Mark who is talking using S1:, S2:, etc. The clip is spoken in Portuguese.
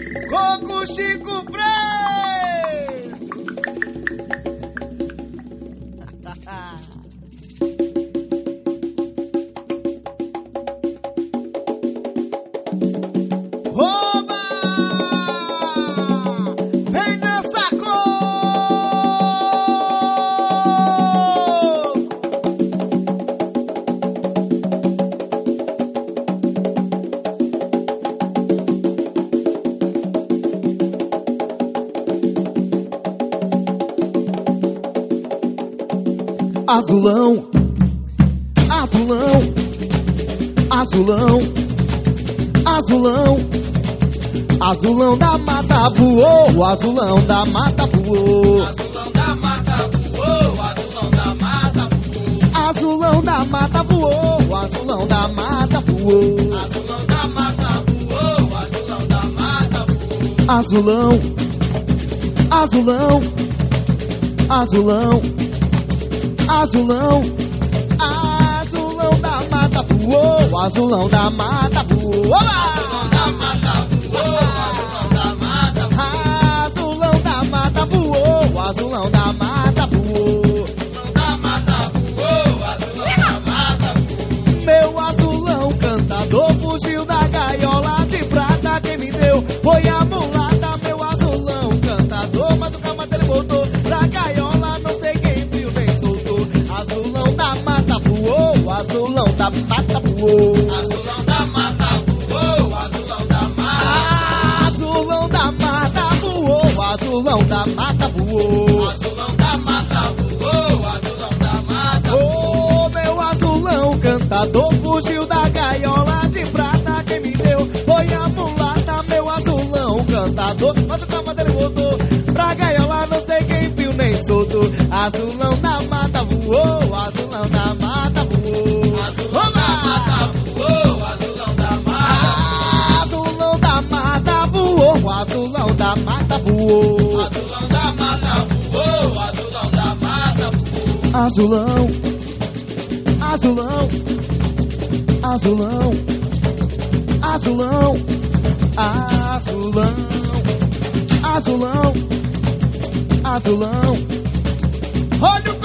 S1: Coco Chico Freire. Oba! Vem dançar coco! Azulão, azulão, azulão, azulão, azulão da mata voou, azulão da mata voou,
S2: Azulão da mata voou, azulão da mata voou,
S1: azulão da mata voou, azulão da mata voou,
S2: azulão da mata voou, azulão da mata voou,
S1: azulão, azulão, azulão, azulão, azulão da mata voou, azulão da mata voou.
S2: azulão da mata voou, azulão da mata voou,
S1: Azulão da mata voou, azulão da mata voou.
S2: azulão da mata voou, azulão da mata voou,
S1: Meu azulão cantador fugiu da gaiola de prata. Quem me deu foi a mulata. Meu azulão cantador, mas nunca mais ele voltou pra gaiola. Não sei quem viu nem soltou. Azulão da mata voou, azulão da mata voou.
S2: azulão da mata voou, azulão da mata,
S1: Azulão da mata voou, azulão da mata voou.
S2: azulão da mata voou, azulão da mata,
S1: Ô, meu azulão cantador fugiu da gaiola de prata. Quem me deu foi a mulata. Meu azulão cantador, mas nunca mais ele voltou pra gaiola. Não sei quem viu nem soltou. Azulão da mata voou, azulão da mata voou.
S2: azulão da mata voou, azulão da mata,
S1: Azulão da mata voou, azulão da mata voou.
S2: azulão da mata voou, azulão da mata voou,
S1: Azulão, azulão, azulão, azulão, azulão, azulão, azulão. Olha o